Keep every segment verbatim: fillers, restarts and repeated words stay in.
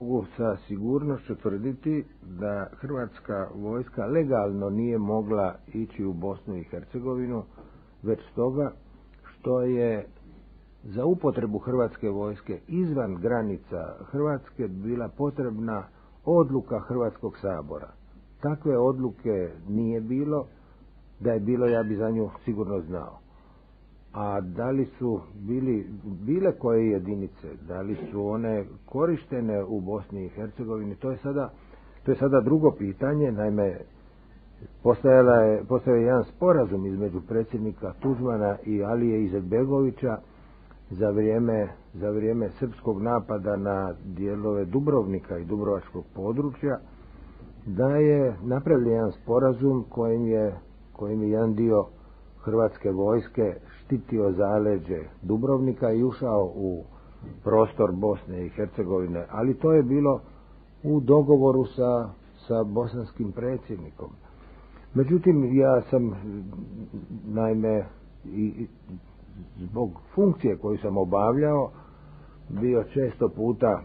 mogu sa sigurnošću tvrditi da hrvatska vojska legalno nije mogla ići u Bosnu i Hercegovinu, već stoga što je za upotrebu hrvatske vojske izvan granica Hrvatske bila potrebna odluka Hrvatskog sabora. Takve odluke nije bilo, da je bilo ja bi za nju sigurno znao. A da li su bili, bile koje jedinice, da li su one korištene u Bosni i Hercegovini, to je sada, to je sada drugo pitanje. Naime, postojala je, postojao je jedan sporazum između predsjednika Tuđmana i Alije Izetbegovića za vrijeme, za vrijeme srpskog napada na dijelove Dubrovnika i dubrovačkog područja, da je napravljen jedan sporazum kojim je, kojim je jedan dio hrvatske vojske štitio zaleđe Dubrovnika i ušao u prostor Bosne i Hercegovine, ali to je bilo u dogovoru sa, sa bosanskim predsjednikom. Međutim, ja sam naime i zbog funkcije koju sam obavljao bio često puta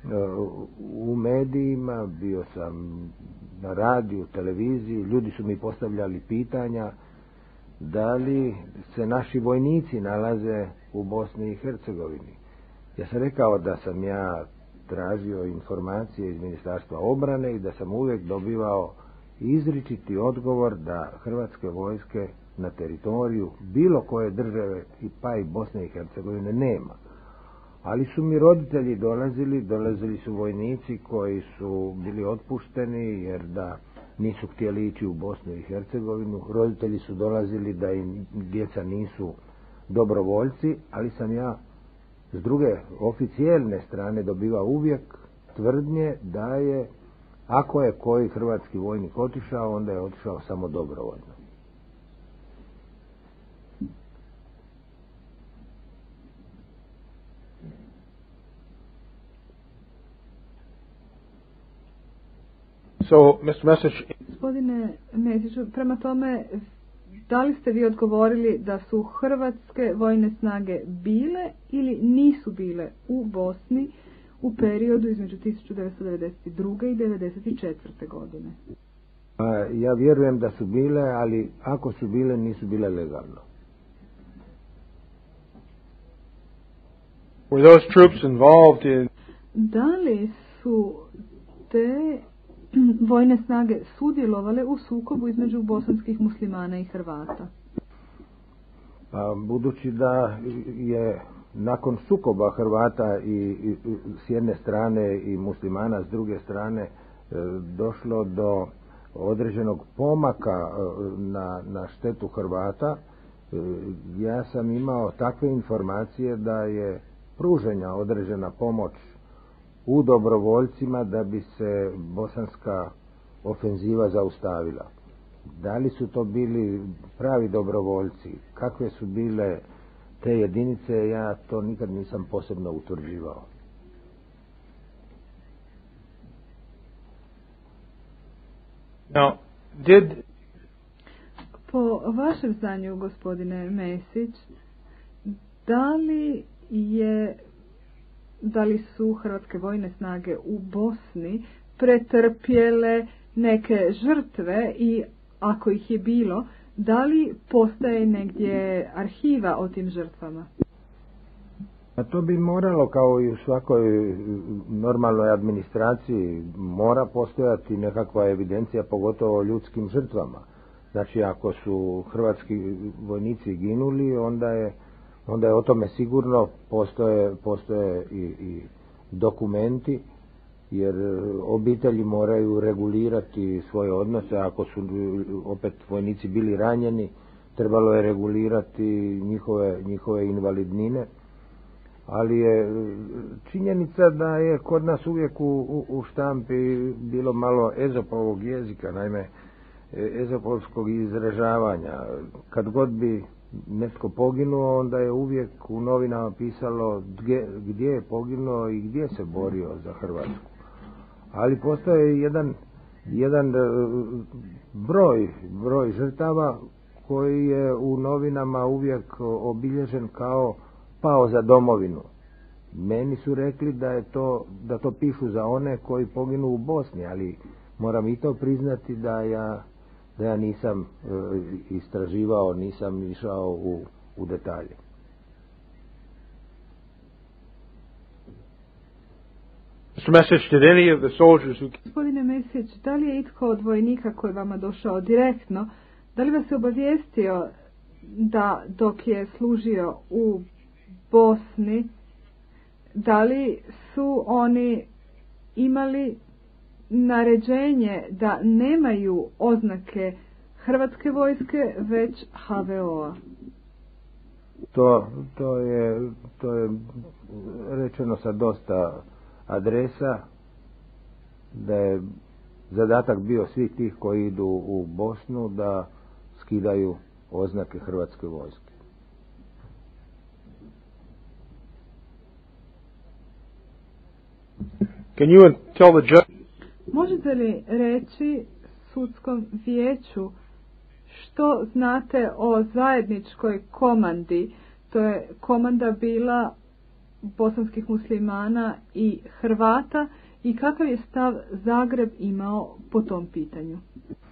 u medijima, bio sam na radiju, televiziji, ljudi su mi postavljali pitanja da li se naši vojnici nalaze u Bosni i Hercegovini. Ja sam rekao da sam ja tražio informacije iz Ministarstva obrane i da sam uvijek dobivao izričiti odgovor da hrvatske vojske na teritoriju bilo koje države i pa i Bosne i Hercegovine nema. Ali su mi roditelji dolazili, dolazili su vojnici koji su bili otpušteni jer da nisu htjeli ići u Bosnu i Hercegovinu. Roditelji su dolazili da im djeca nisu dobrovoljci, ali sam ja s druge oficijelne strane dobivao uvijek tvrdnje da je, ako je koji hrvatski vojnik otišao, onda je otišao samo dobrovoljno. So, mister Mesić, Gospodine Mesiću, prema tome, da li ste vi odgovorili da su hrvatske vojne snage bile ili nisu bile u Bosni u periodu između tisuću devetsto devedeset druge i devedeset četvrte godine? Ja vjerujem da su bile, ali ako su bile, nisu bile legalno. Were those troops involved in... Da li su te vojne snage sudjelovale u sukobu između bosanskih muslimana i Hrvata? Pa, budući da je nakon sukoba Hrvata i, i s jedne strane i muslimana s druge strane e, došlo do određenog pomaka e, na, na štetu Hrvata, e, ja sam imao takve informacije da je pružena određena pomoć u dobrovoljcima da bi se bosanska ofenziva zaustavila. Da li su to bili pravi dobrovoljci, kakve su bile te jedinice, ja to nikad nisam posebno utvrđivao. Now, did... Po vašem znanju, gospodine Mesić, da li je da li su hrvatske vojne snage u Bosni pretrpjele neke žrtve i ako ih je bilo, da li postaje negdje arhiva o tim žrtvama? A to bi moralo, kao i u svakoj normalnoj administraciji, mora postojati nekakva evidencija, pogotovo o ljudskim žrtvama. Znači, ako su hrvatski vojnici ginuli, onda je onda je o tome sigurno postoje, postoje i, i dokumenti, jer obitelji moraju regulirati svoje odnose. Ako su opet vojnici bili ranjeni, trebalo je regulirati njihove, njihove invalidnine. Ali je činjenica da je kod nas uvijek u, u, u štampi bilo malo ezopovog jezika, naime ezopovskog izražavanja. Kad god bi netko poginuo, onda je uvijek u novinama pisalo gdje, gdje je poginuo i gdje se borio za Hrvatsku. Ali postoje jedan, jedan broj, broj žrtava koji je u novinama uvijek obilježen kao pao za domovinu. Meni su rekli da je to, da to pišu za one koji poginu u Bosni, ali moram i to priznati da ja, da ja nisam e, istraživao, nisam išao u, u detalje. Mister Message, did any of the soldiers who... Gospodine Mesić, da li je itko od vojnika koji vama došao direktno, da li vas je obavijestio da dok je služio u Bosni, da li su oni imali naređenje da nemaju oznake Hrvatske vojske, već H V O-a? To, to, je, to je rečeno sa dosta adresa, da je zadatak bio svih tih koji idu u Bosnu da skidaju oznake Hrvatske vojske. Can you tell the judge... Možete li reći sudskom vijeću što znate o zajedničkoj komandi? To je komanda bila bosanskih muslimana i Hrvata i kakav je stav Zagreb imao po tom pitanju?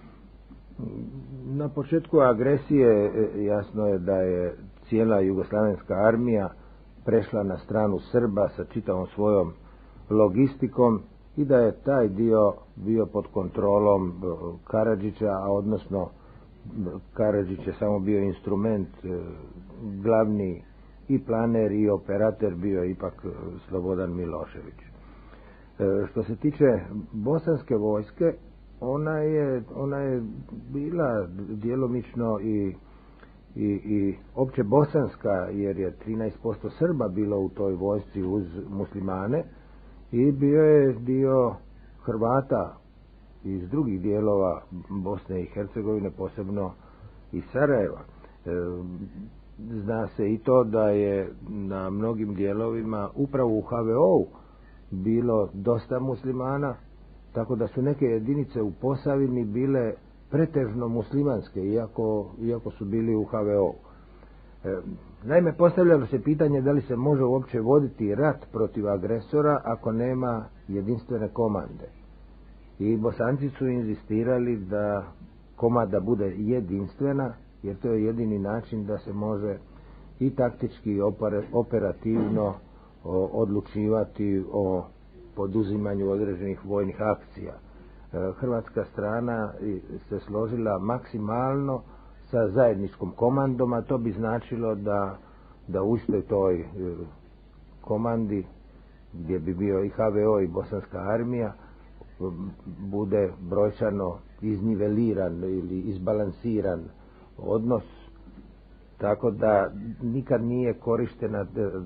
Na početku agresije jasno je da je cijela jugoslavenska armija prešla na stranu Srba sa čitavom svojom logistikom i da je taj dio bio pod kontrolom Karadžića, a odnosno Karadžić je samo bio instrument, glavni i planer i operator bio ipak Slobodan Milošević. Što se tiče bosanske vojske, ona je, ona je bila djelomično i, i, i opće bosanska, jer je trinaest posto Srba bilo u toj vojsci uz muslimane i bio je dio Hrvata iz drugih dijelova Bosne i Hercegovine, posebno iz Sarajeva. Zna se i to da je na mnogim dijelovima upravo u H V O-u bilo dosta muslimana, tako da su neke jedinice u Posavini bile pretežno muslimanske, iako, iako su bili u H V O-u. E, naime, postavljalo se pitanje da li se može uopće voditi rat protiv agresora ako nema jedinstvene komande. I Bosanci su inzistirali da komanda bude jedinstvena, jer to je jedini način da se može i taktički i operativno odlučivati o poduzimanju određenih vojnih akcija. Hrvatska strana se složila maksimalno sa zajedničkom komandom, a to bi značilo da, da u istoj toj komandi, gdje bi bio i H V O i bosanska armija, bude brojčano izniveliran ili izbalansiran odnos, tako da nikad nije korištena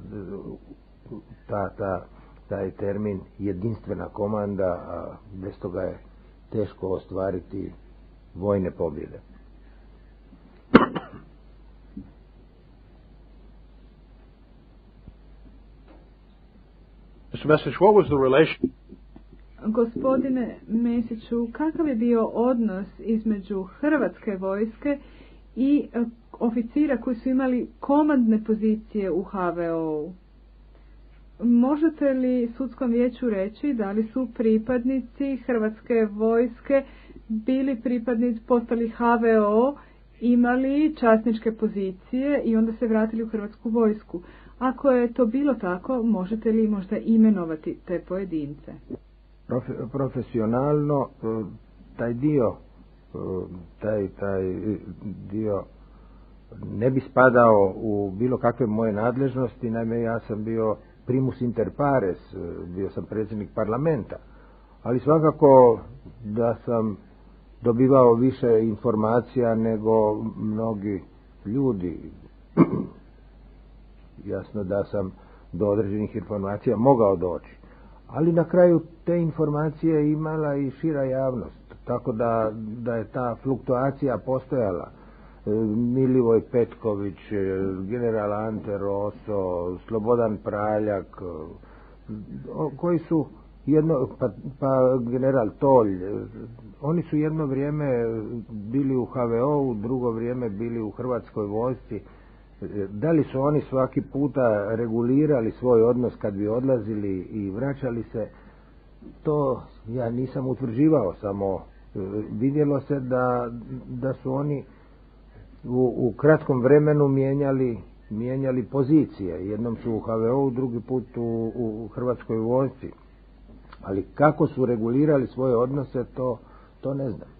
ta, ta, taj termin jedinstvena komanda, a bez toga je teško ostvariti vojne pobjede. Mister Message, what was the relation? Gospodine Mesiću, kakav je bio odnos između Hrvatske vojske i oficira koji su imali komandne pozicije u H V O-u? Možete li sudskom vijeću reći da li su pripadnici Hrvatske vojske bili pripadnici, postali H V O, imali časničke pozicije i onda se vratili u Hrvatsku vojsku? Ako je to bilo tako, možete li možda imenovati te pojedince? Profesionalno taj dio taj, taj dio ne bi spadao u bilo kakve moje nadležnosti. Naime, ja sam bio primus inter pares, bio sam predsjednik parlamenta, ali svakako da sam dobivao više informacija nego mnogi ljudi. Jasno da sam do određenih informacija mogao doći, ali na kraju te informacije imala i šira javnost, tako da, da je ta fluktuacija postojala. Milivoj Petković, general Ante Roso, Slobodan Praljak, koji su jedno, pa, pa general Tolj, oni su jedno vrijeme bili u H V O-u, drugo vrijeme bili u Hrvatskoj vojsci. Da li su oni svaki puta regulirali svoj odnos kad bi odlazili i vraćali se, to ja nisam utvrđivao, samo vidjelo se da, da su oni u, u kratkom vremenu mijenjali, mijenjali pozicije. Jednom su u H V O-u, drugi put u, u Hrvatskoj vojsci. Ali kako su regulirali svoje odnose, to, to ne znam.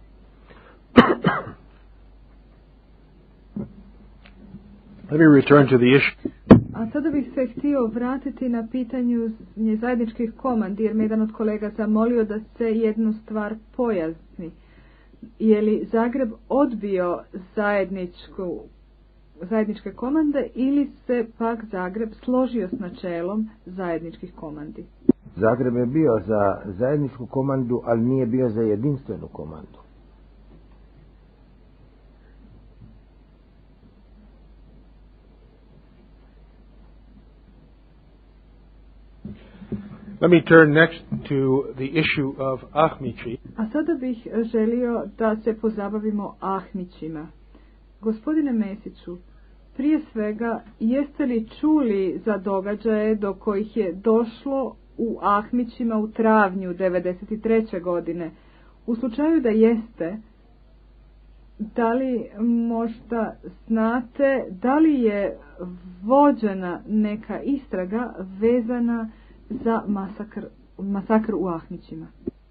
Let me return to the issue. A sada bih se htio vratiti na pitanju zajedničkih komandi, jer me jedan od kolega zamolio da se jednu stvar pojasni. Je li Zagreb odbio zajedničku, zajedničke komande ili se pak Zagreb složio s načelom zajedničkih komandi? Zagreb je bio za zajedničku komandu, ali nije bio za jedinstvenu komandu. Let me turn next to the issue of Ahmići. A sada bih želio da se pozabavimo Ahmićima. Gospodine Mesiću, prije svega, jeste li čuli za događaje do kojih je došlo u Ahmićima u travnju devedeset treće godine? U slučaju da jeste, da li možda znate da li je vođena neka istraga vezana za masakr, masakr u Ahmićima?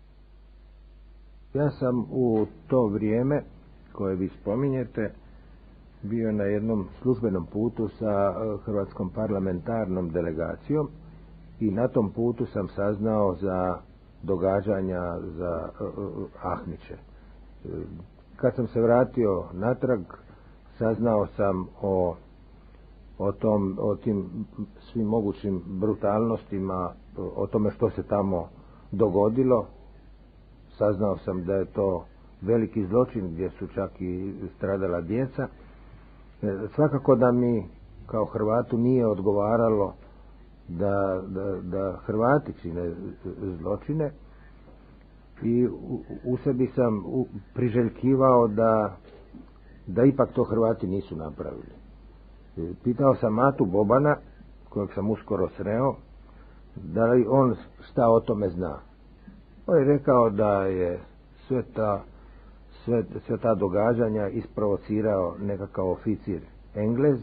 Ja sam u to vrijeme koje vi spominjete bio na jednom službenom putu sa hrvatskom parlamentarnom delegacijom i na tom putu sam saznao za događanja za Ahmiće. Kad sam se vratio natrag, saznao sam o o tom, o tim svim mogućim brutalnostima, o tome što se tamo dogodilo. Saznao sam da je to veliki zločin gdje su čak i stradala djeca. Svakako da mi kao Hrvatu nije odgovaralo da, da, da Hrvati čine zločine i u, u sebi sam u, priželjkivao da, da ipak to Hrvati nisu napravili. Pitao sam Matu Bobana, kojeg sam uskoro sreo, da li on šta o tome zna. On je rekao da je sve ta, sve, sve ta događanja isprovocirao nekakav oficir Englez,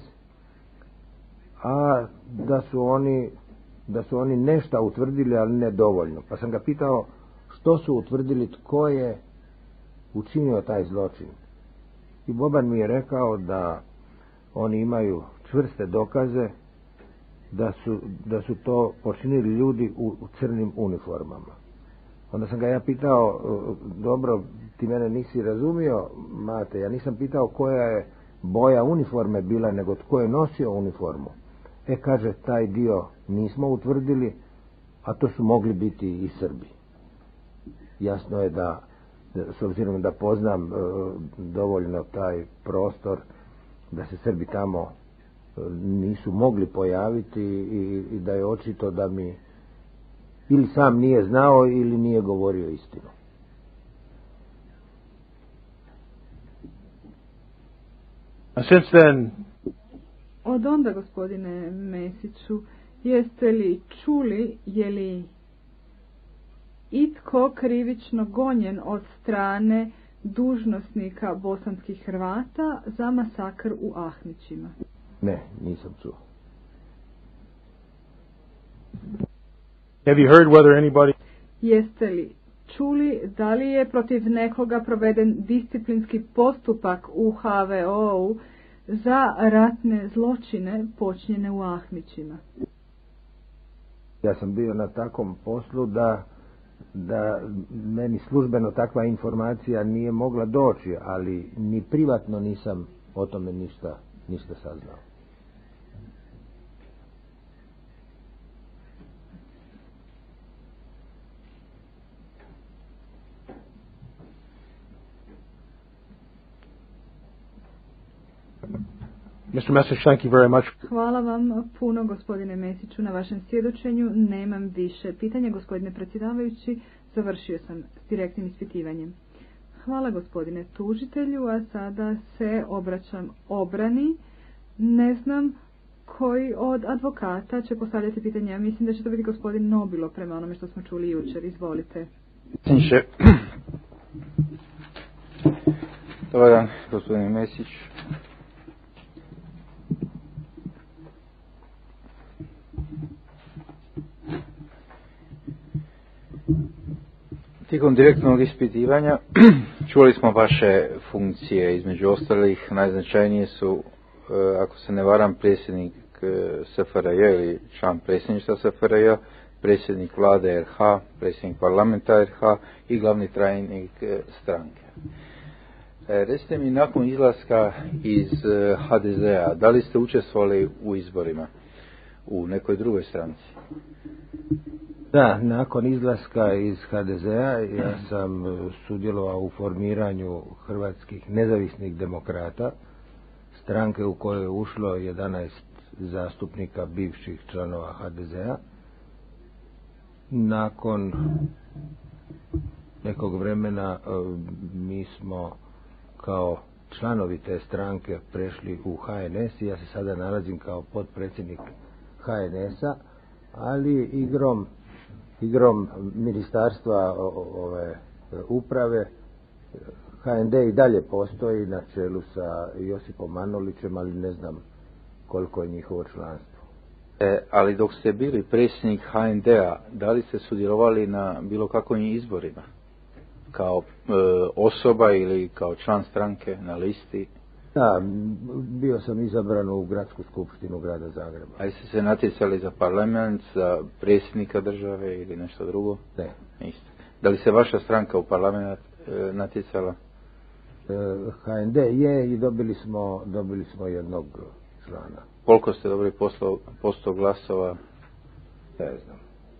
a da su oni, da su oni nešto utvrdili, ali ne dovoljno. Pa sam ga pitao što su utvrdili, tko je učinio taj zločin. I Boban mi je rekao da oni imaju čvrste dokaze da su, da su to počinili ljudi u, u crnim uniformama. Onda sam ga ja pitao, dobro, ti mene nisi razumio, Mate, ja nisam pitao koja je boja uniforme bila, nego tko je nosio uniformu. E, kaže, taj dio nismo utvrdili, a to su mogli biti i Srbi. Jasno je da, s obzirom da poznam dovoljno taj prostor, da se Srbi tamo nisu mogli pojaviti i, i da je očito da mi ili sam nije znao ili nije govorio istinu. Since then, od onda, gospodine Mesiću, jeste li čuli, je li itko krivično gonjen od strane dužnosnika bosanskih Hrvata za masakr u Ahmićima? Ne, nisam čuo. have you heard whether anybody... Jeste li čuli da li je protiv nekoga proveden disciplinski postupak u H V O-u za ratne zločine počinjene u Ahmićima? Ja sam bio na takvom poslu da da meni službeno takva informacija nije mogla doći, ali ni privatno nisam o tome ništa, ništa saznao. mister Mesić, thank you very much. Hvala vam puno, gospodine Mesiću, na vašem svjedočenju. Nemam više pitanja, gospodine predsjedavajući. Završio sam s direktnim ispitivanjem. Hvala, gospodine tužitelju, a sada se obraćam obrani. ne znam koji od advokata će postavljati pitanje. Ja mislim da će to biti gospodin Nobilo prema onome što smo čuli jučer. Izvolite. Dobar dan, gospodin Mesić. Tijekom direktnog ispitivanja čuli smo vaše funkcije, između ostalih najznačajnije su, ako se ne varam, predsjednik S F R J ili član predsjedništva S F R J, predsjednik vlade R H, predsjednik parlamenta R H i glavni tajnik stranke. Recite mi, nakon izlaska iz H D Z-a, da li ste učestvovali u izborima u nekoj drugoj stranci? Da, nakon izlaska iz H D Z-a ja sam sudjelovao u formiranju hrvatskih nezavisnih demokrata, stranke u kojoj je ušlo jedanaest zastupnika bivših članova H D Z-a. Nakon nekog vremena mi smo kao članovi te stranke prešli u H N S i ja se sada nalazim kao potpredsjednik H N S-a, ali igrom igrom ministarstva ove uprave H N D i dalje postoji na čelu sa Josipom Manolićem, ali ne znam koliko je njihovo članstvo. E, ali dok ste bili predsjednik H N D-a, da li ste sudjelovali na bilo kakvim izborima? Kao e, osoba ili kao član stranke na listi? Da, bio sam izabran u gradsku skupštinu grada Zagreba. A jeste se natjecali za parlament, za predsjednika države ili nešto drugo? Ne. Niste. Da li se vaša stranka u parlament e, natjecala? E, H N D je i dobili smo, dobili smo jednog člana. Koliko ste dobili posto, posto glasova? Ne znam.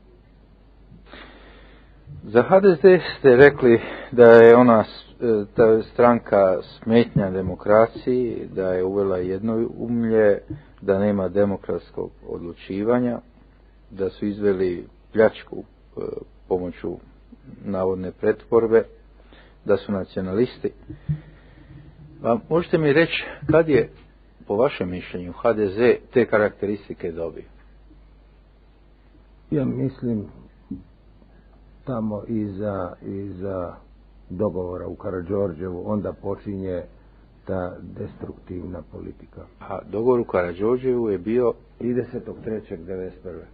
Za H D Z ste rekli da je ona ta stranka smetnja demokraciji, da je uvela jednoumlje, da nema demokratskog odlučivanja, da su izveli pljačku e, pomoću navodne pretvorbe, da su nacionalisti. A možete mi reći kad je, po vašem mišljenju, H D Z te karakteristike dobio? Ja mislim tamo iza, iza dogovora u Karađorđevu, onda počinje ta destruktivna politika. A dogovor u Karađorđevu je bio tridesetog trećeg devedeset prve.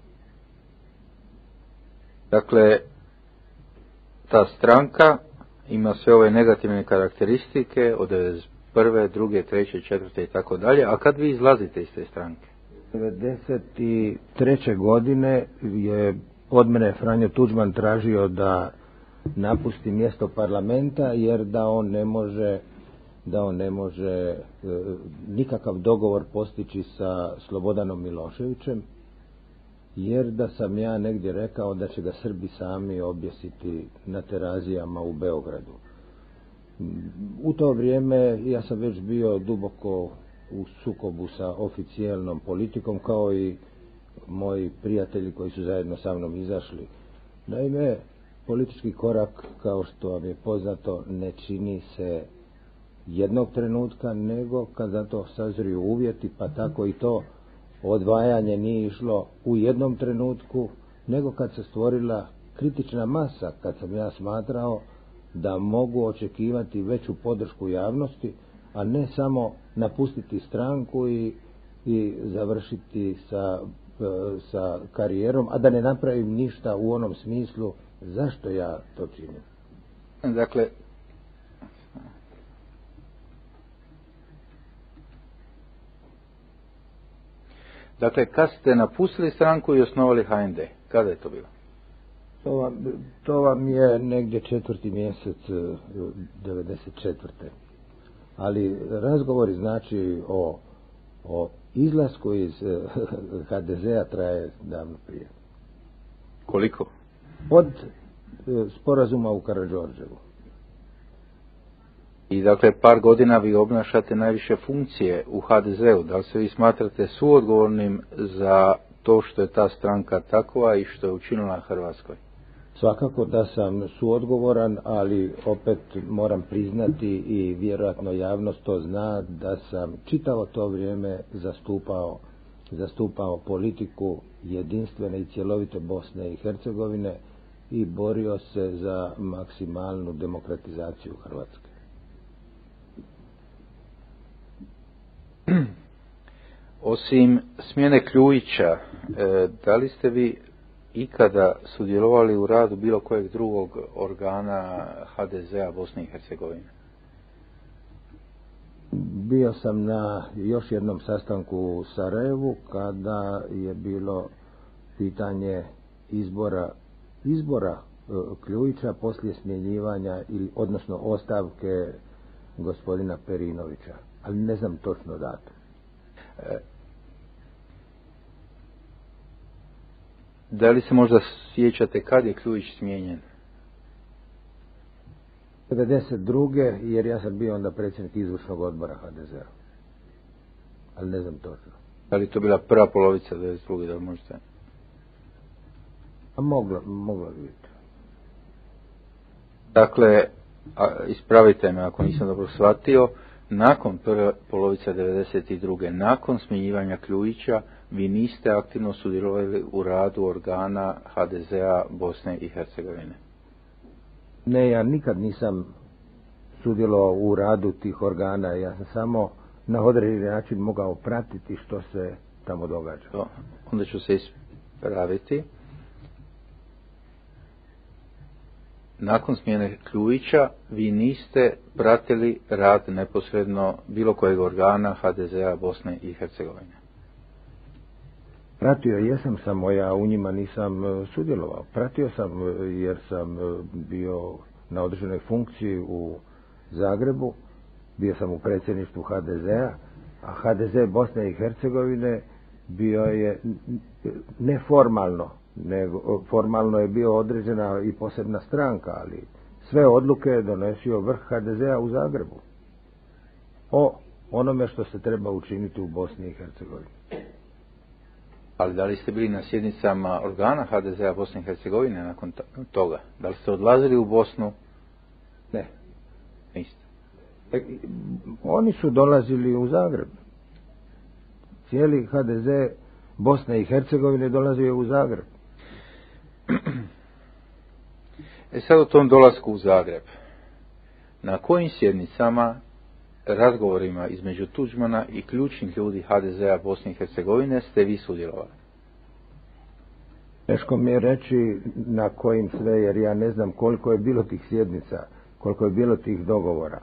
Dakle, ta stranka ima sve ove negativne karakteristike od devedeset prve, druge, treće, četvrte i tako dalje. A kad vi izlazite iz te stranke? devedeset treće godine je od mene Franjo Tuđman tražio da napusti mjesto parlamenta jer da on ne može da on ne može e, nikakav dogovor postići sa Slobodanom Miloševićem, jer da sam ja negdje rekao da će ga Srbi sami objesiti na terazijama u Beogradu. U to vrijeme ja sam već bio duboko u sukobu sa oficijelnom politikom, kao i moji prijatelji koji su zajedno sa mnom izašli. Naime, politički korak, kao što vam je poznato, ne čini se jednog trenutka, nego kad za to sazriju uvjeti, pa tako i to odvajanje nije išlo u jednom trenutku, nego kad se stvorila kritična masa, kad sam ja smatrao da mogu očekivati veću podršku javnosti, a ne samo napustiti stranku i, i završiti sa, sa karijerom, a da ne napravim ništa u onom smislu zašto ja to činim. Dakle, dakle, kad ste napustili stranku i osnovali H N D, kada je to bilo? To vam, to vam je negdje četvrti mjesec devedeset četvrte. Ali razgovori znači o, o izlasku iz H D Z-a traje davno prije. Koliko? Od sporazuma u Karađorđevu. I dakle, par godina vi obnašate najviše funkcije u H D Z-u. Da li se vi smatrate suodgovornim za to što je ta stranka takva i što je učinila Hrvatskoj? Svakako da sam suodgovoran, ali opet moram priznati i vjerojatno javnost to zna da sam čitavo to vrijeme zastupao, zastupao politiku jedinstvene i cjelovite Bosne i Hercegovine i borio se za maksimalnu demokratizaciju Hrvatske. Osim smjene Kljujića, da li ste vi ikada sudjelovali u radu bilo kojeg drugog organa ha de zea Bosne i Hercegovine? Bio sam na još jednom sastanku u Sarajevu kada je bilo pitanje izbora izbora Kljujića poslije smjenjivanja ili odnosno ostavke gospodina Perinovića, ali ne znam točno datum. E, Da li se možda sjećate kad je Kljujić smijenjen? devedeset druge jer ja sam bio onda predsjednik izvršnog odbora ha de zea. Ali ne znam točno. Da li to bila prva polovica devedeset druge, da li možete? A moglo, moglo biti. Dakle, a, ispravite me ako nisam dobro shvatio, nakon prve polovice devedeset druge, nakon smjenjivanja Kljujića, vi niste aktivno sudjelovali u radu organa ha de zea Bosne i Hercegovine? Ne, ja nikad nisam sudjelovao u radu tih organa. Ja sam samo na određeni način mogao pratiti što se tamo događa. To, onda ću se ispraviti. Nakon smjene Kljujića vi niste pratili rad neposredno bilo kojeg organa ha de zea Bosne i Hercegovine? Pratio jesam, samo ja u njima nisam sudjelovao. Pratio sam jer sam bio na određenoj funkciji u Zagrebu, bio sam u predsjedništvu ha de zea, a ha de ze Bosne i Hercegovine bio je neformalno, nego formalno je bio određena i posebna stranka, ali sve odluke je donosio vrh ha de zea u Zagrebu o onome što se treba učiniti u Bosni i Hercegovini. Ali da li ste bili na sjednicama organa ha de zea Bosne i Hercegovine nakon toga? Da li ste odlazili u Bosnu? Ne. Niste. E, oni su dolazili u Zagreb. Cijeli ha de ze Bosne i Hercegovine dolazio u Zagreb. E sad o tom dolasku u Zagreb. Na kojim sjednicama, razgovorima između Tuđmana i ključnih ljudi ha de zea Bosne i Hercegovine ste vi sudjelovali? Teško mi je reći na kojim sve, jer ja ne znam koliko je bilo tih sjednica, koliko je bilo tih dogovora.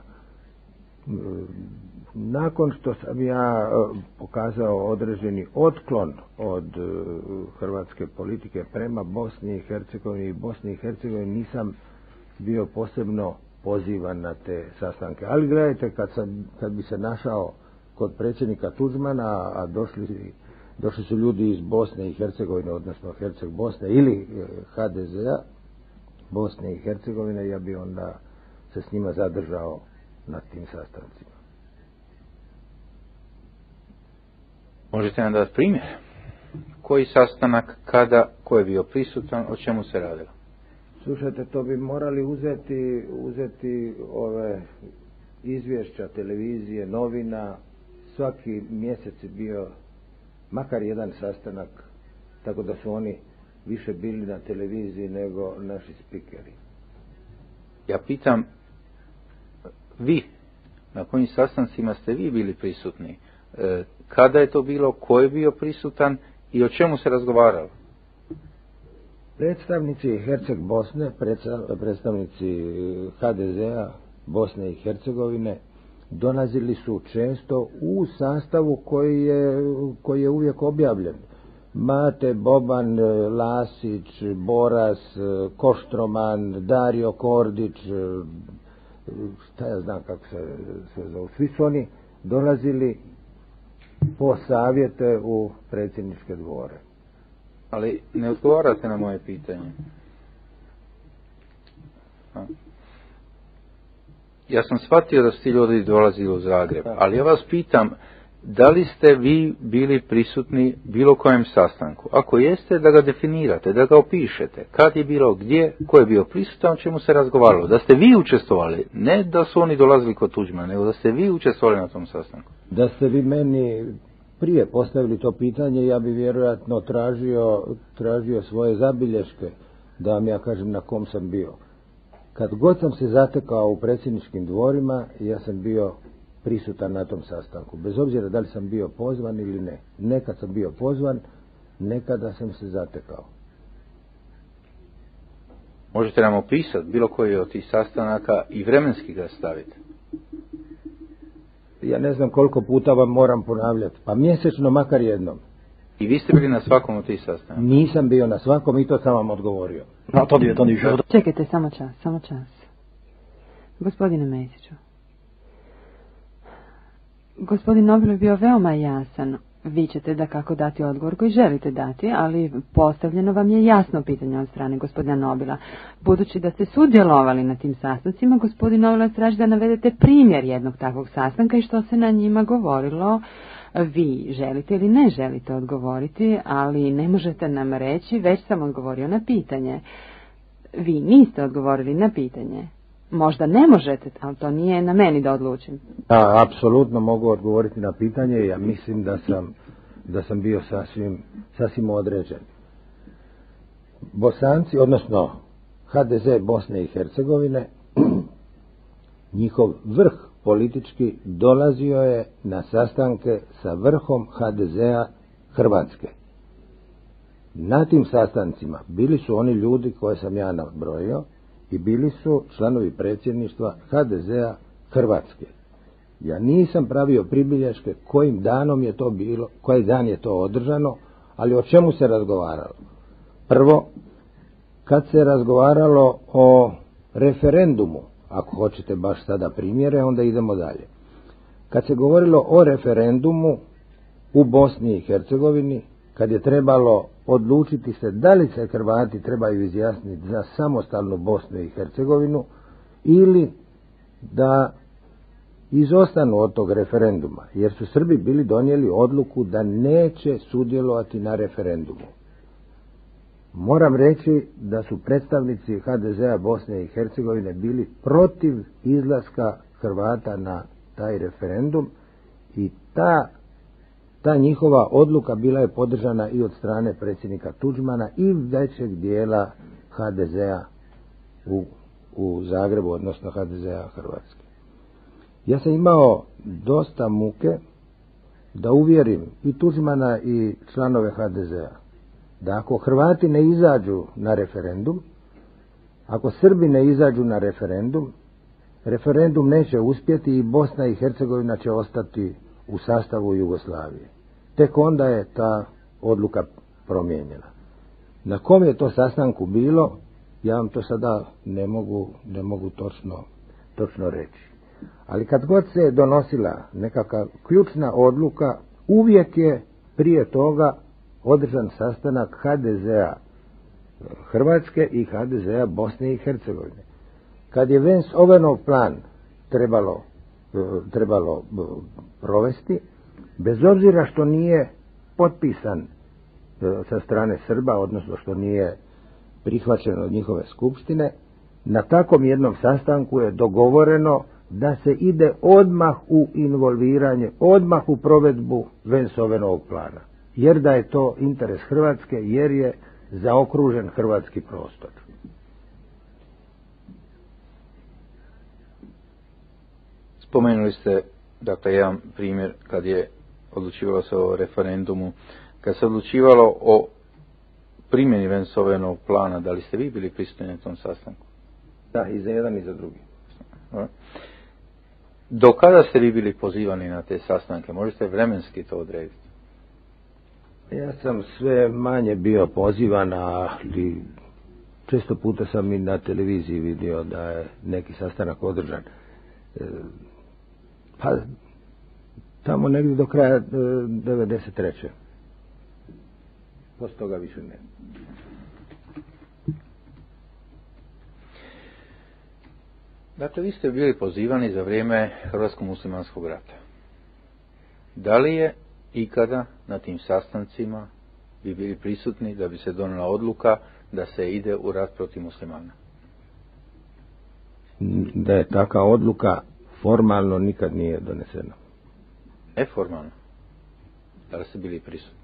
Nakon što sam ja pokazao određeni otklon od hrvatske politike prema Bosni i Hercegovini i Bosni i Hercegovini, nisam bio posebno pozivan na te sastanke. Ali gledajte, kad, sam, kad bi se našao kod predsjednika Tuđmana, a došli, došli su ljudi iz Bosne i Hercegovine, odnosno Herceg Bosne ili ha de zea Bosne i Hercegovine, ja bi onda se s njima zadržao na tim sastancima. Možete nam dati primjer? Koji sastanak, kada, ko je bio prisutan, o čemu se radilo? Slušajte, to bi morali uzeti, uzeti ove izvješća televizije, novina. Svaki mjesec je bio makar jedan sastanak, tako da su oni više bili na televiziji nego naši spikeri. Ja pitam, vi, na kojim sastancima ste vi bili prisutni? E, kada je to bilo, ko je bio prisutan i o čemu se razgovaralo? Predstavnici Herceg Bosne, predstavnici ha de zea Bosne i Hercegovine dolazili su često u sastavu koji je, koji je uvijek objavljen. Mate, Boban, Lasić, Boras, Koštroman, Dario Kordić, šta ja znam kako se, se zove. Svi su oni dolazili po savjete u predsjedničke dvore. Ali ne odgovarate na moje pitanje. A? Ja sam shvatio da su ti ljudi dolazili u Zagreb, ali ja vas pitam, da li ste vi bili prisutni bilo kojem sastanku? Ako jeste, da ga definirate, da ga opišete. Kad je bilo, gdje, ko je bio prisutan, o čemu se razgovaralo. Da ste vi učestvovali, ne da su oni dolazili kod Tuđmana, nego da ste vi učestvovali na tom sastanku. Da ste vi meni prije postavili to pitanje, ja bi vjerojatno tražio, tražio svoje zabilješke, da vam ja kažem na kom sam bio. Kad god sam se zatekao u predsjedničkim dvorima, ja sam bio prisutan na tom sastanku, bez obzira da li sam bio pozvan ili ne. Nekad sam bio pozvan, nekada sam se zatekao. Možete nam opisati bilo koji od tih sastanaka i vremenski ga staviti? Ja ne znam koliko puta vam moram ponavljati, pa mjesečno makar jednom. I vi ste bili na svakom od tih sastanaka? Nisam bio na svakom i to sam vam odgovorio. No, to je to ništa. Čekajte, samo čas, samo čas. Gospodine Mesiću, gospodin Nobel je bio veoma jasan. Vi ćete da kako dati odgovor koji želite dati, ali postavljeno vam je jasno pitanje od strane gospodina Nobila. Budući da ste sudjelovali na tim sastancima, gospodin Nobel traži da navedete primjer jednog takvog sastanka i što se na njima govorilo. Vi želite ili ne želite odgovoriti, ali ne možete nam reći, već sam odgovorio na pitanje. Vi niste odgovorili na pitanje. Možda ne možete, ali to nije na meni da odlučim. Ja, apsolutno mogu odgovoriti na pitanje. Ja mislim da sam, da sam bio sasvim, sasvim određen. Bosanci, odnosno H D Z Bosne i Hercegovine, njihov vrh politički dolazio je na sastanke sa vrhom H D Z-a Hrvatske. Na tim sastancima bili su oni ljudi koje sam ja nabrojio i bili su članovi predsjedništva H D Z-a Hrvatske. Ja nisam pravio pribilješke kojim danom je to bilo, koji dan je to održano, ali o čemu se razgovaralo. Prvo, kad se razgovaralo o referendumu, ako hoćete baš sada primjere, onda idemo dalje. Kad se govorilo o referendumu u Bosni i Hercegovini, kad je trebalo odlučiti se da li se Hrvati trebaju izjasniti za samostalnu Bosnu i Hercegovinu ili da izostanu od tog referenduma, jer su Srbi bili donijeli odluku da neće sudjelovati na referendumu. Moram reći da su predstavnici H D Z-a Bosne i Hercegovine bili protiv izlaska Hrvata na taj referendum i ta, ta njihova odluka bila je podržana i od strane predsjednika Tuđmana i većeg dijela H D Z-a u, u Zagrebu, odnosno H D Z-a Hrvatske. Ja sam imao dosta muke da uvjerim i Tuđmana i članove H D Z-a da ako Hrvati ne izađu na referendum, ako Srbi ne izađu na referendum, referendum neće uspjeti i Bosna i Hercegovina će ostati u sastavu Jugoslavije. Tek onda je ta odluka promijenjena. Na kom je to sastanku bilo, ja vam to sada ne mogu, ne mogu točno, točno reći. Ali kad god se je donosila nekakva ključna odluka, uvijek je prije toga održan sastanak H D Z-a Hrvatske i H D Z-a Bosne i Hercegovine. Kad je Vance-Owenov plan trebalo, trebalo provesti, bez obzira što nije potpisan sa strane Srba, odnosno što nije prihvaćen od njihove skupštine, na takvom jednom sastanku je dogovoreno da se ide odmah u involviranje, odmah u provedbu Vance-Owenovog plana. Jer da je to interes Hrvatske, jer je zaokružen hrvatski prostor. Spomenuli ste, dakle, jedan primjer kad je odlučivalo se o referendumu, kad se odlučivalo o primjeni Vance-Owenovog plana, da li ste vi bili prisutni na tom sastanku? Da, i za jedan i za drugi. Do kada ste vi bili pozivani na te sastanke? Možete vremenski to odrediti? Ja sam sve manje bio pozivan, ali često puta sam i na televiziji vidio da je neki sastanak održan. Pa, tamo negdje do kraja devedeset treće. Poslije toga više ne. Dakle, vi ste bili pozivani za vrijeme Hrvatsko-muslimanskog rata. Da li je ikada na tim sastancima bi bili prisutni da bi se donijela odluka da se ide u rat protiv muslimana? Da je taka odluka formalno nikad nije donesena. Neformalno. Da li ste bili prisutni?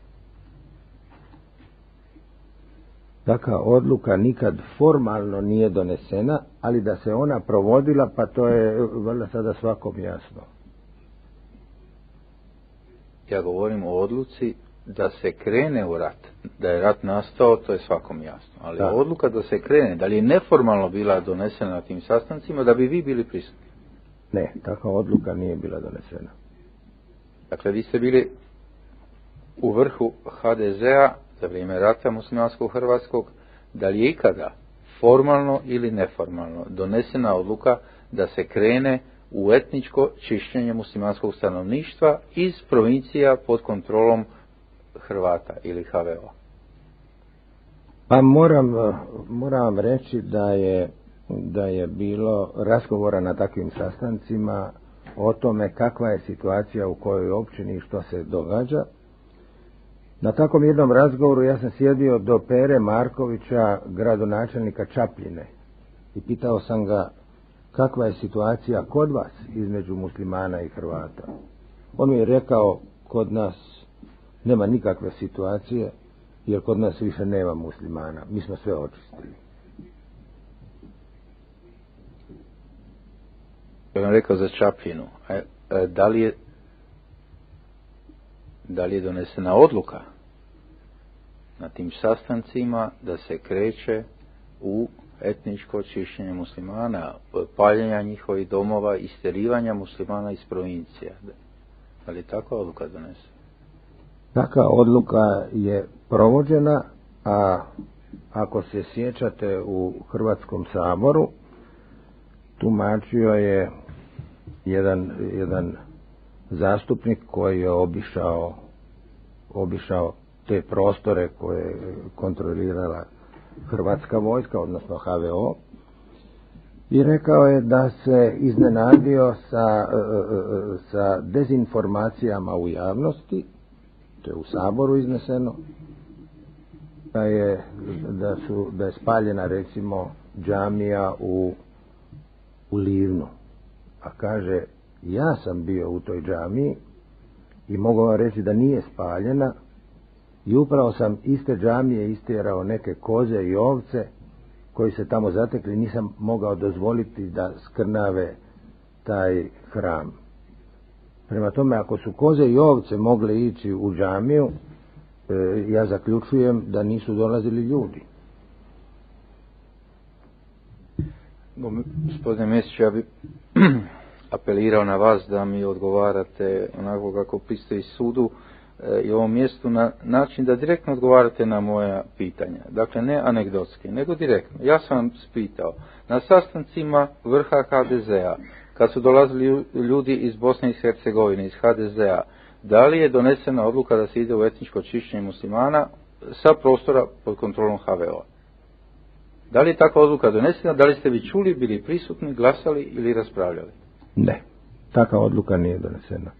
Taka odluka nikad formalno nije donesena, ali da se ona provodila, pa to je valjda sada svakom jasno. Ja govorim o odluci da se krene u rat. Da je rat nastao, to je svakom jasno. Ali da. Odluka da se krene, da li je neformalno bila donesena na tim sastancima, da bi vi bili prisutni? Ne, takva odluka nije bila donesena. Dakle, vi ste bili u vrhu ha de zea za vrijeme rata muslimanskog hrvatskog. Da li je ikada formalno ili neformalno donesena odluka da se krene u etničko čišćenje muslimanskog stanovništva iz provincija pod kontrolom Hrvata ili ha ve o? Pa moram, moram vam reći da je, da je bilo razgovora na takvim sastancima o tome kakva je situacija u kojoj općini i što se događa. Na takvom jednom razgovoru ja sam sjedio do Pere Markovića, gradonačelnika Čapljine, i pitao sam ga kakva je situacija kod vas između muslimana i Hrvata. On mi je rekao, kod nas nema nikakve situacije, jer kod nas više nema muslimana. Mi smo sve očistili. Ja vam rekao za Čapljinu. A, a, da li je da li je donesena odluka na tim sastancima da se kreće u etničko čišćenje muslimana, paljenja njihovih domova, isterivanja muslimana iz provincija? Da li je takva odluka donesena? Takva odluka je provođena, a ako se sjećate u Hrvatskom saboru, tumačio je jedan, jedan zastupnik koji je obišao, obišao te prostore koje je kontrolirala Hrvatska vojska, odnosno ha ve o, i rekao je da se iznenadio sa, sa dezinformacijama u javnosti, to je u Saboru izneseno, da je, da su, da je spaljena recimo džamija u, u Livnu. A kaže, ja sam bio u toj džamiji i mogu vam reći da nije spaljena, i upravo sam iste džamije istjerao neke koze i ovce koji se tamo zatekli, nisam mogao dozvoliti da skrnave taj hram. Prema tome, ako su koze i ovce mogle ići u džamiju, e, ja zaključujem da nisu dolazili ljudi. Gospodine Mesić, ja bi apelirao na vas da mi odgovarate onako kako pristoji sudu e, i ovom mjestu na način da direktno odgovarate na moja pitanja. Dakle, ne anegdotski, nego direktno. Ja sam vam spitao, na sastancima vrha ha de zea, kad su dolazili ljudi iz Bosne i Hercegovine, iz ha de zea, da li je donesena odluka da se ide u etničko čišćenje muslimana sa prostora pod kontrolom ha ve o? Da li je takva odluka donesena? Da li ste vi čuli, bili prisutni, glasali ili raspravljali? Ne, takva odluka nije donesena.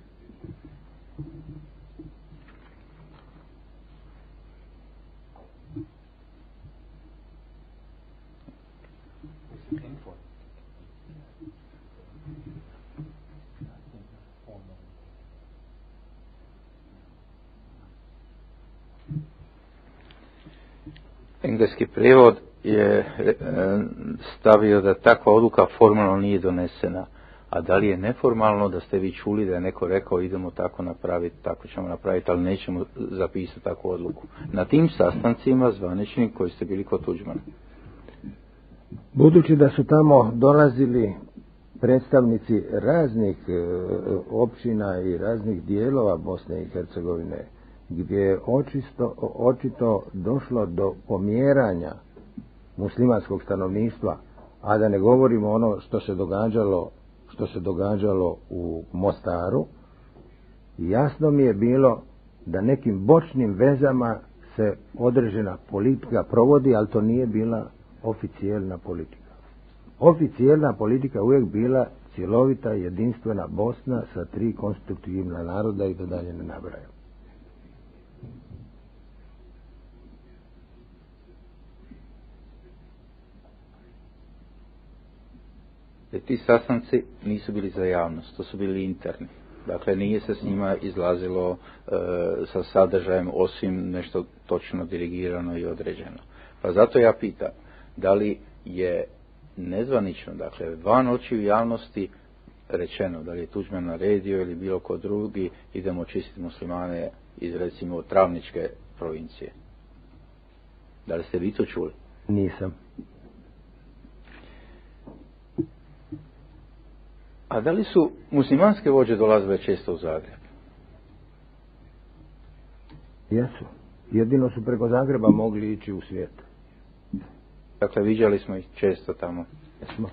Engleski prijevod je stavio da takva odluka formalno nije donesena. A da li je neformalno da ste vi čuli da je neko rekao idemo tako napraviti, tako ćemo napraviti, ali nećemo zapisati takvu odluku? Na tim sastancima zvaničnim koji ste bili kod Tuđmana. Budući da su tamo dolazili predstavnici raznih e, općina i raznih dijelova Bosne i Hercegovine, gdje je očisto, očito došlo do pomjeranja muslimanskog stanovništva, a da ne govorimo ono što se događalo što se događalo u Mostaru, jasno mi je bilo da nekim bočnim vezama se određena politika provodi, ali to nije bila oficijelna politika. Oficijelna politika uvijek bila cjelovita, jedinstvena Bosna sa tri konstitutivna naroda i da dalje ne nabrajam. E, ti sastanci nisu bili za javnost, to su bili interni. Dakle, nije se s njima izlazilo e, sa sadržajem osim nešto točno dirigirano i određeno. Pa zato ja pitam, da li je nezvanično, dakle, van očiju javnosti rečeno, da li je Tuđman naredio ili bilo ko drugi, idemo čistiti muslimane iz, recimo, Travničke provincije. Da li ste vi to čuli? Nisam. A da li su muslimanske vođe dolazile često u Zagreb? Jesu. Jedino su preko Zagreba mogli ići u svijet. Dakle, viđali smo ih često tamo. Jesmo.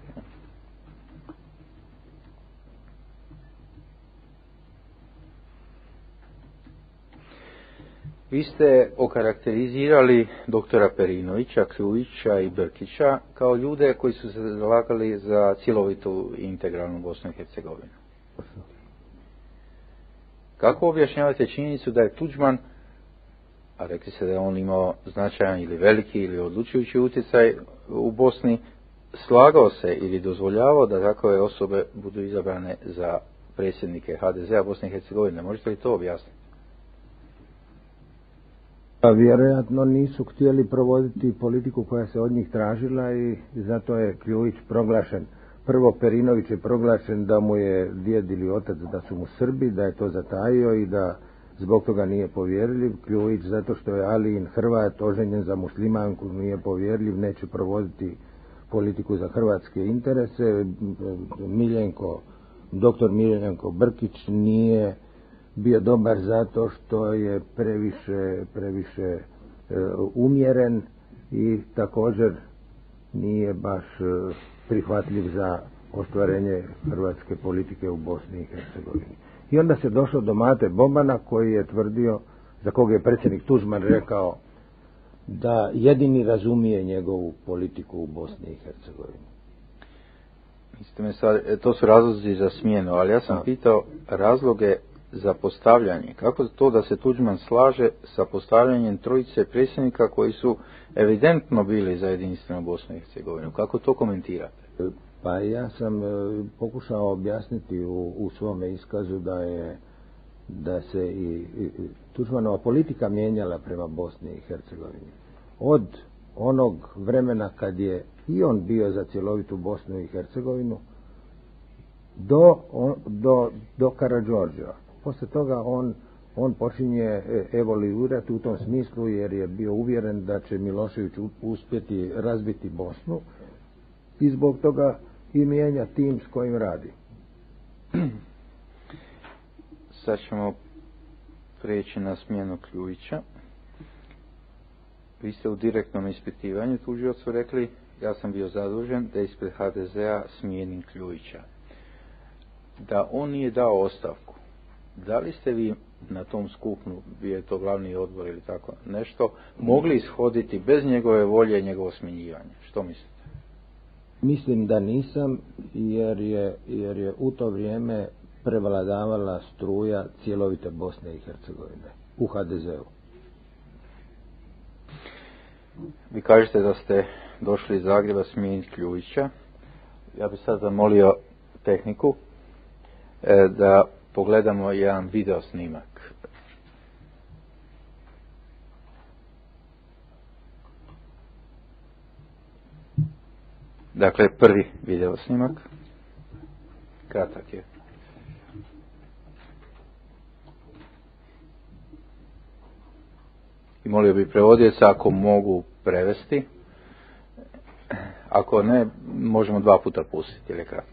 Vi ste okarakterizirali doktora Perinovića, Kljujića i Brkića kao ljude koji su se zalagali za cjelovitu i integralnu Bosnu i Hercegovinu. Kako objašnjavate činjenicu da je Tuđman, a rekli se da je on imao značajan ili veliki ili odlučujući utjecaj u Bosni, slagao se ili dozvoljavao da takove osobe budu izabrane za predsjednike ha de zea Bosne i Hercegovine? Možete li to objasniti? Pa vjerojatno nisu htjeli provoditi politiku koja se od njih tražila i zato je Kljujić proglašen. Prvo, Perinović je proglašen da mu je djed ili otac, da su mu Srbi, da je to zatajio i da zbog toga nije povjerljiv. Kljujić zato što je Alijin Hrvat, oženjen za muslimanku, nije povjerljiv, neće provoditi politiku za hrvatske interese. Miljenko, doktor Miljenko Brkić nije bio dobar zato što je previše, previše e, umjeren i također nije baš e, prihvatljiv za ostvarenje hrvatske politike u Bosni i Hercegovini. I onda se došlo do Mate Bobana koji je tvrdio, za koga je predsjednik Tuđman rekao da jedini razumije njegovu politiku u Bosni i Hercegovini. Me sad, to su razlozi za smjenu, ali ja sam A. pitao razloge za postavljanje. Kako to da se Tuđman slaže sa postavljanjem trojice predsjednika koji su evidentno bili za jedinstvenu Bosnu i Hercegovinu? Kako to komentirate? Pa ja sam pokušao objasniti u, u svome iskazu da je da se i, i Tuđmanova politika mijenjala prema Bosni i Hercegovini. Od onog vremena kad je i on bio za cjelovitu Bosnu i Hercegovinu do, do, do Karađorđeva. Poslije toga on, on počinje evoluirati u tom smislu jer je bio uvjeren da će Milošević uspjeti razbiti Bosnu i zbog toga i mijenja tim s kojim radi. Sad ćemo prijeći na smjenu Kljujića. Vi ste u direktnom ispitivanju tužiocu rekli, ja sam bio zadužen da ispred ha de zea smijenim Kljujića. Da on nije dao ostavku, da li ste vi na tom skupu, bio je to glavni odbor ili tako nešto, mogli ishoditi bez njegove volje i njegovo smjenjivanje? Što mislite? Mislim da nisam, jer je, jer je u to vrijeme prevladavala struja cjelovite Bosne i Hercegovine u ha de zeu. Vi kažete da ste došli iz Zagreba smijeniti Kljujića. Ja bih sad zamolio tehniku e, da pogledamo jedan video snimak. Dakle, prvi video snimak. Kratak je. I molio bi prevodioca ako mogu prevesti. Ako ne, možemo dva puta pustiti, ili kratko.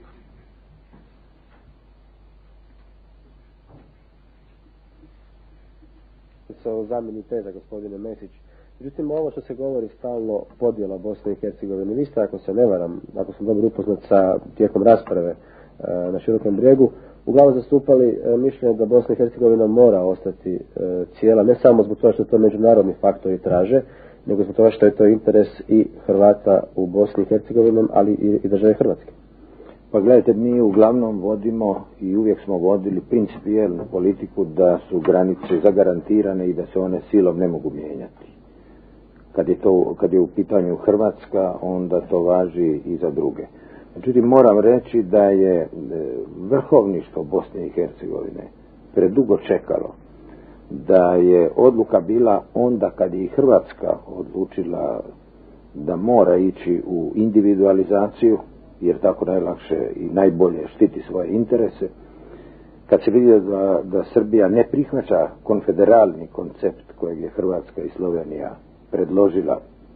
O zamjeni teza, gospodine Mesić. Međutim, ovo što se govori stalno podjela Bosne i Hercegovine, vi ste, ako se ne varam, ako sam dobro upoznat sa tijekom rasprave e, na Širokom brijegu, uglavnom zastupali e, mišljenje da Bosna i Hercegovina mora ostati e, cijela, ne samo zbog toga što to međunarodni faktori traže, nego zbog toga što je to interes i Hrvata u Bosni i Hercegovini, ali i, i države Hrvatske. Pa gledajte, mi uglavnom vodimo i uvijek smo vodili principijelnu politiku da su granice zagarantirane i da se one silom ne mogu mijenjati. Kad je, to, kad je u pitanju Hrvatska, onda to važi i za druge. Međutim, moram reći da je vrhovništvo Bosne i Hercegovine predugo čekalo, da je odluka bila onda kad je i Hrvatska odlučila da mora ići u individualizaciju, jer tako najlakše i najbolje štiti svoje interese. Kad se vidio da, da Srbija ne prihvaća konfederalni koncept kojeg je Hrvatska i Slovenija predložila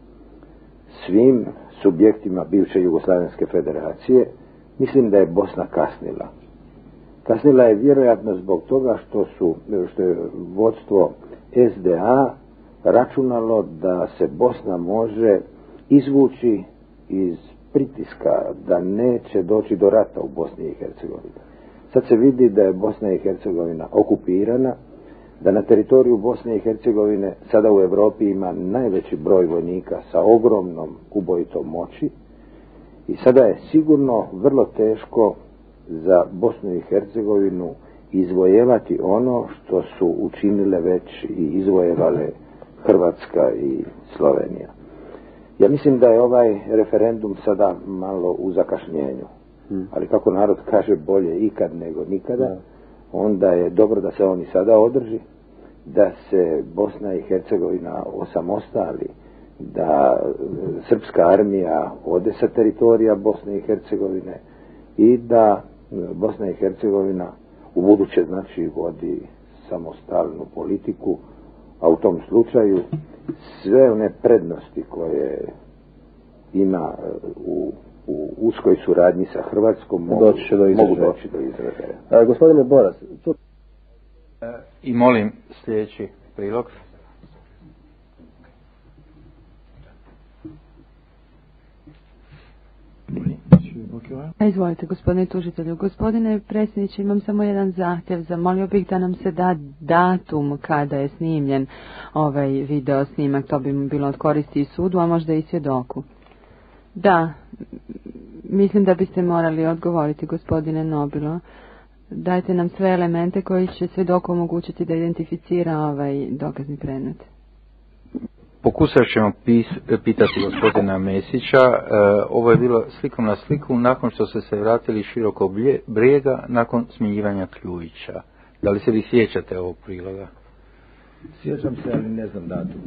svim subjektima bivše Jugoslavenske federacije, mislim da je Bosna kasnila. Kasnila je vjerojatno zbog toga što su, što je vodstvo S D A računalo da se Bosna može izvući iz pritiska, da neće doći do rata u Bosni i Hercegovini. Sad se vidi da je Bosna i Hercegovina okupirana, da na teritoriju Bosne i Hercegovine sada u Europi ima najveći broj vojnika sa ogromnom ubojitom moći i sada je sigurno vrlo teško za Bosnu i Hercegovinu izvojevati ono što su učinile već i izvojevale Hrvatska i Slovenija. Ja mislim da je ovaj referendum sada malo u zakašnjenju, hmm. ali kako narod kaže bolje ikad nego nikada, hmm. onda je dobro da se on i sada održi, da se Bosna i Hercegovina osamostali, da srpska armija ode sa teritorija Bosne i Hercegovine i da Bosna i Hercegovina u buduće znači vodi samostalnu politiku, a u tom slučaju sve one prednosti koje ima u, u uskoj suradnji sa Hrvatskom mogu doći do izražaja. Mogu doći do izražaja. E, gospodine Boras, tu... I molim sljedeći prilog. Izvolite, gospodine tužitelju. Gospodine predsjedniče, imam samo jedan zahtjev. Zamolio bih da nam se da datum kada je snimljen ovaj video snimak. To bi mi bilo od koristi i sudu, a možda i svjedoku. Da, mislim da biste morali odgovoriti, gospodine Nobilo. Dajte nam sve elemente koji će svjedoku omogućiti da identificira ovaj dokazni predmet. Pokusat ćemo pis, pitati gospodina Mesića. E, ovo je bilo slikom na sliku nakon što ste se vratili Širokog Brijega nakon smjenjivanja Kljujića. Da li se vi sjećate ovog priloga? Sjećam se, ali ne znam datum.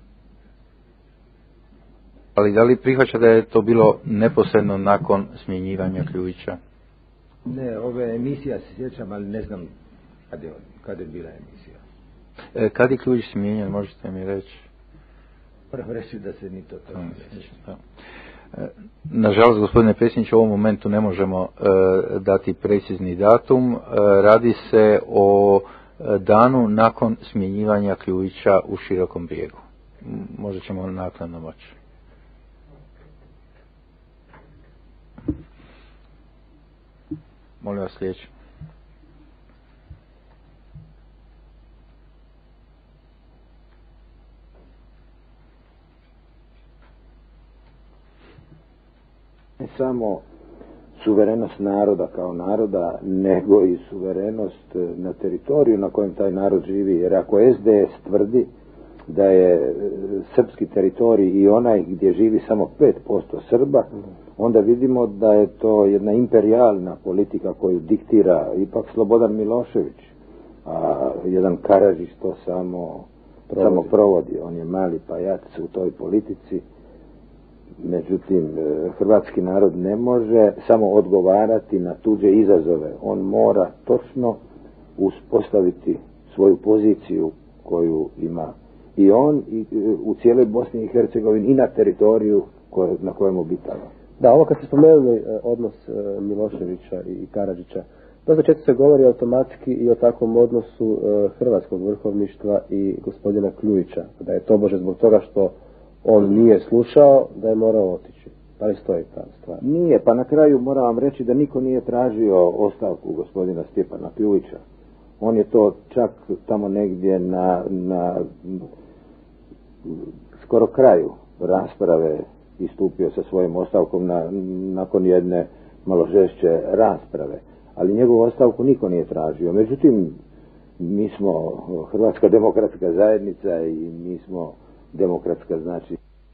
Ali da li prihvaća da je to bilo neposredno nakon smjenjivanja Kljujića? Ne, ove emisija se sjećam, ali ne znam kad je, kad je bila emisija. E, kad je Kljujić smijenjen, možete mi reći? Moram reći da se ni to to ne sjeća. Nažalost, gospodine predsjedniče, u ovom momentu ne možemo e, dati precizni datum. E, radi se o danu nakon smjenjivanja Kljujića u Širokom Brijegu. Možda ćemo naknadno moći. Molim vas sljedeći. Ne samo suverenost naroda kao naroda, nego i suverenost na teritoriju na kojem taj narod živi. Jer ako S D S tvrdi da je srpski teritorij i onaj gdje živi samo pet posto Srba, onda vidimo da je to jedna imperijalna politika koju diktira ipak Slobodan Milošević, a jedan Karadžić to samo provodi. samo provodi. On je mali pajac u toj politici. Međutim, hrvatski narod ne može samo odgovarati na tuđe izazove. On mora točno uspostaviti svoju poziciju koju ima i on i u cijeloj Bosni i Hercegovini i na teritoriju koje, na kojem obitava. Da, ovo kad ste spomenuli odnos Miloševića i Karadžića, dosta često se govori automatski i o takvom odnosu hrvatskog vrhovništva i gospodina Kljujića, da je to bože zbog toga što on nije slušao, da je morao otići. Da li stoji ta stvar? Nije, pa na kraju moram vam reći da niko nije tražio ostavku gospodina Stjepana Kljujića. On je to čak tamo negdje na, na skoro kraju rasprave istupio sa svojim ostavkom na, nakon jedne malo žešće rasprave, ali njegovu ostavku niko nije tražio. Međutim, mi smo Hrvatska demokratska zajednica i mi smo demokratska, znači.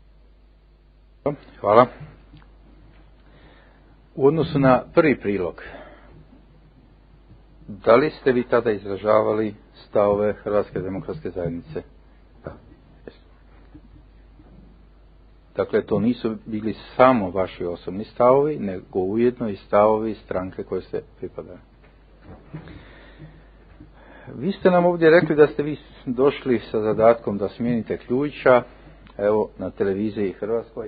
Hvala. U odnosu na prvi prilog, da li ste vi tada izražavali stavove Hrvatske demokratske zajednice? Da. Dakle, to nisu bili samo vaši osobni stavovi, nego ujedno i stavovi stranke koje ste pripadali. Vi ste nam ovdje rekli da ste vi došli sa zadatkom da smijenite Kljujića, evo na televiziji Hrvatskoj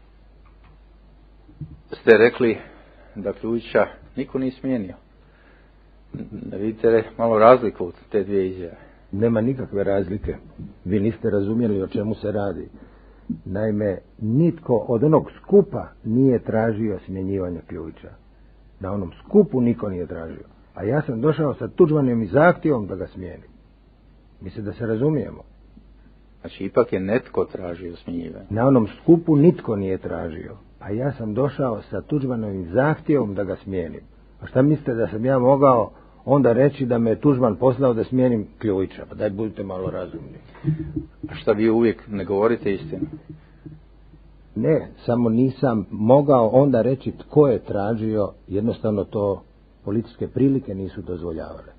ste rekli da Kljujića niko nije smijenio. Vidite li malo razliku u te dvije izjave? Nema nikakve razlike. Vi niste razumjeli o čemu se radi. Naime, nitko od onog skupa nije tražio smjenjivanje Kljujića. Na onom skupu niko nije tražio. A ja sam došao sa Tuđmanom i zahtjevom da ga smijenim. Mislim da se razumijemo. Znači, ipak je netko tražio smjenjivanje. Na onom skupu nitko nije tražio. A ja sam došao sa Tuđmanovim zahtjevom da ga smijenim. A šta mislite da sam ja mogao onda reći da me Tuđman poslao da smijenim Kljujića? Pa daj, budite malo razumni. A šta vi uvijek ne govorite istinu? Ne, samo nisam mogao onda reći tko je tražio, jednostavno to političke prilike nisu dozvoljavale.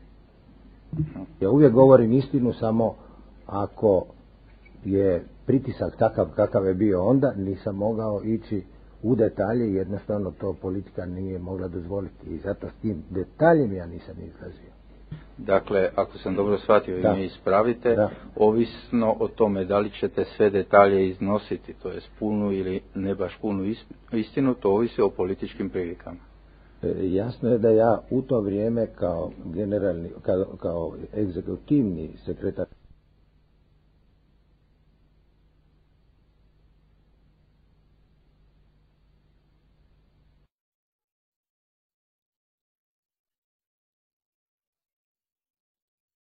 Ja uvijek govorim istinu, samo ako je pritisak takav kakav je bio onda, nisam mogao ići u detalje, jednostavno to politika nije mogla dozvoliti i zato s tim detaljem ja nisam izlazio. Dakle, ako sam dobro shvatio i da. mi ispravite, da. ovisno o tome da li ćete sve detalje iznositi, to je punu ili ne baš punu istinu, to ovisi o političkim prilikama. E, jasno je da ja u to vrijeme kao generalni, kao, kao egzekutivni sekretar